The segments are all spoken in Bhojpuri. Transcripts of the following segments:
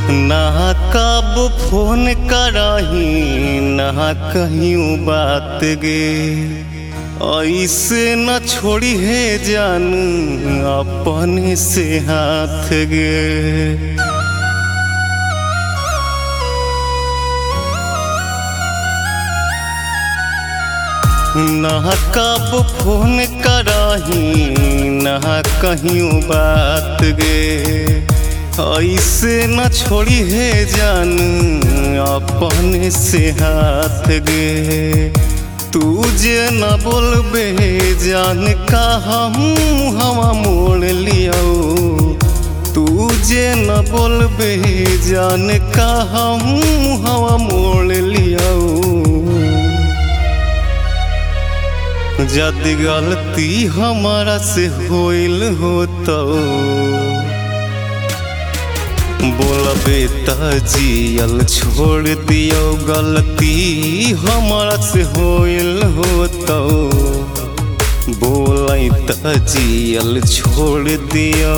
ना कब फोन करही ना कहीं बात गे, ऐसे न छोड़ी है जान अपने से हाथ गे। ना कब फोन करही ना कहीं बात गे, ऐसे न छोड़ी है जान अपने से हाथ गे। तू जे न बोलबे जान का हम हवा मोड़ लियो, तू जे न बोलबे जान का हम हवा मोड़ लियो। जद गलती हमारा से होइल हो तो बोलबे त जियल छोड़ दियो, गलती हमारा से होइल हो तो बोलै त जियल छोड़ दियो।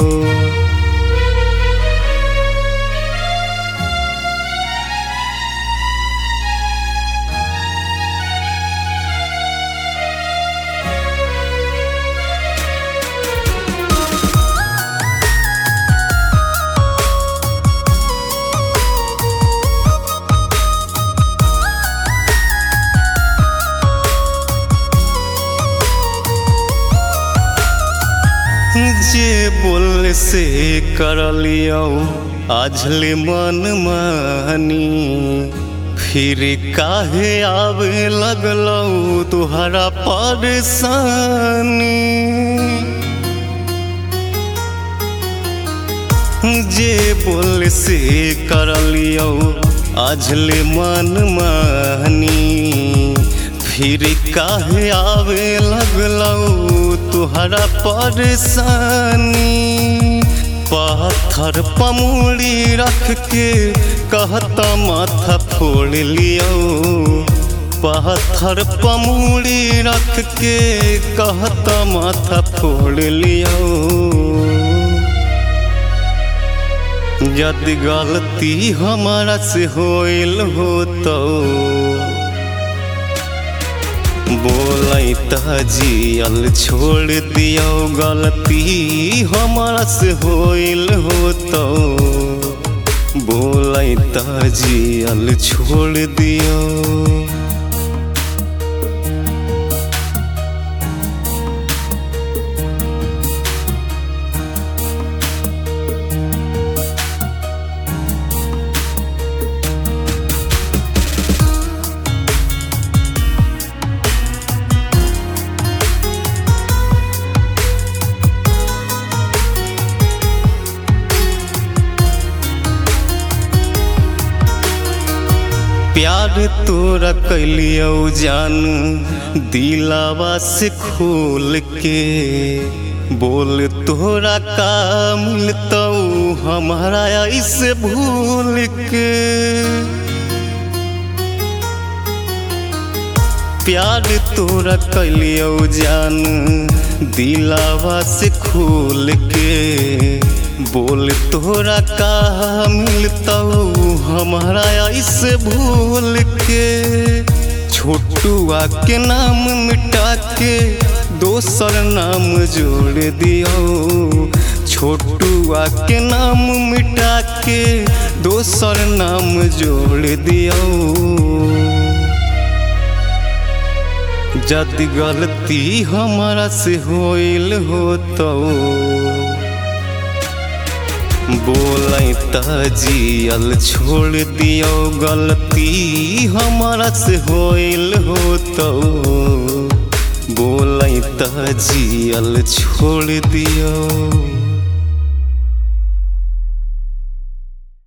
जे बोल से कर लियो आजले मन मानी, फिर काहे आवे लगलो तुहरा परेशानी। जे बोल से कर लियो आजले मन मानी, फिर काहे आवे लगलो तुहरा परेशानी। पत्थर पमुड़ी रख के कहता माथा फोड़ लियो, पत्थर पमुड़ी रख के कहता माथा फोड़ लियो। यदि गलती हमारा से होइल हो तो बोलै त जियल छोड़ दियो, गलती हमारा से होइल हो तो बोलै त जियल छोड़ दियो। प्यार तोरा कैलियो जान दिलावा से खोल के, बोल तोरा का मिलतो हमारा ऐसे भूल के। प्यार तोरा कैलियो जान दिलावा से खोल के, बोल तोरा का मिलता हमारा ऐसे भूल के। छोटुआ के नाम मिटा के दोसर नाम जोड़ दियो, छोटुआ के नाम मिटा के दोसर नाम जोड़ दियो। जद गलती हमारा से होइल हो तो बोलै त जियल छोड़ दियो, गलती हमारा से होइल हो तो बोलै त जियल छोड़ दियो।